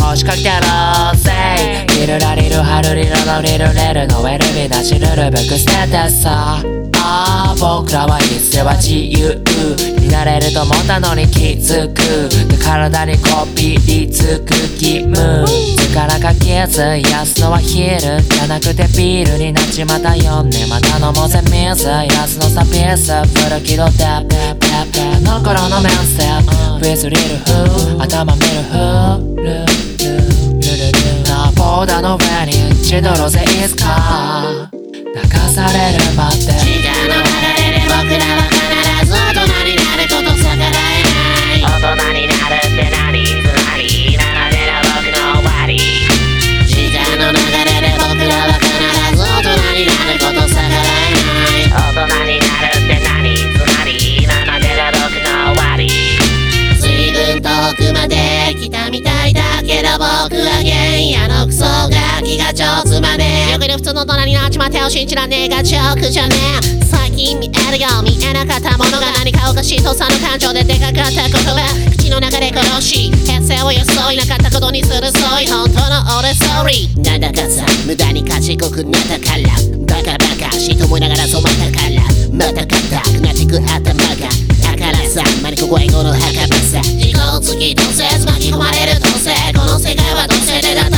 仕掛けてるぜ。リルラリルハルリルのリルレルのウェルビダシルルブック捨ててさ。僕らはいつは自由になれると思ったのに気づく。で体にこびりつく義務。力が傷癒すのはヒールじゃなくてビールになっちまったよね。また飲もうぜ水安のサピース古きどデッペッペッの頃のメンステップ With little who 頭見るフルルルルルなボーダーの上に千ドロゼいつか流されるまで時間の流れで僕らは必ず大人になること逆らえない。 大人になるって何つまりなのでの僕の終わり。 時間の流れで僕らは必ず大人になること逆らえない。 大人になるって何つまりなのでの僕の終わり。 随分遠くまで来たみたいだけど僕は原野のクソガキが超つまめ。よくいる普通の大人になっちまってよ信じらねえがジョークじゃねえ。最近見えるよ見えなかったものが何かおかしいとさの感情ででかかった言葉口の中で殺し平成を装いなかったことにするそうい本当の俺 sorry。 なんだかさ無駄に賢くなったからバカバカしいと思いながら染まったからまた硬くなってく頭がだからさマリコ語英語の墓場さ自己を突き通せず巻き込まれるどうせこの世界はどうせでだった